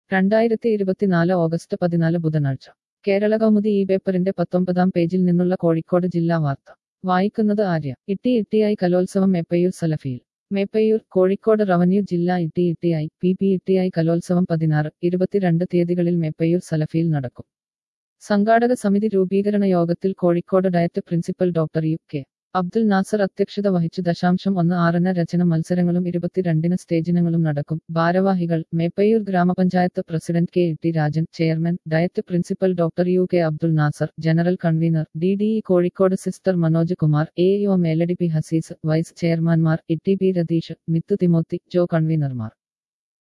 2024 August 14 ബുധനാഴ്ച കേരള കൗമുദി ഈ പേപ്പറിന്റെ 19-ാം പേജിൽ നിന്നുള്ള കോഴിക്കോട് ജില്ലാ വാർത്ത വായിക്കുന്നത് ആര്യ. ഇട്ടിയായി കലോത്സവം മേപ്പയ്യൂർ സലഫിയിൽ. മേപ്പയ്യൂർ കോഴിക്കോട് റവന്യൂ ജില്ലാ ഇട്ടിയായി ഇട്ടിയായി കലോത്സവം 16, 22 തീയതികളിൽ മേപ്പയ്യൂർ സലഫിയിൽ നടക്കും. സംഘാടക സമിതി രൂപീകരണ യോഗത്തിൽ Kozhikode DIET principal doctor U K. Abdul Nasser അധ്യക്ഷത വഹിച്ചു. 16 രചന മത്സരങ്ങളും 22 സ്റ്റേജിനങ്ങളും നടക്കും. ഭാരവാഹികൾ: മേപ്പയ്യൂർ ഗ്രാമപഞ്ചായത്ത് president K. Rajan, chairman DIET principal doctor U K. Abdul Nasser, general convener DDE Kozhikode sister Manoj Kumar, AEO Meladi P Hasees, vice ചെയർമാൻമാർ ഇട്ടി പി രതീഷ്, മിത്തു തിമോത്തി, ജോ കൺവീനർമാർ.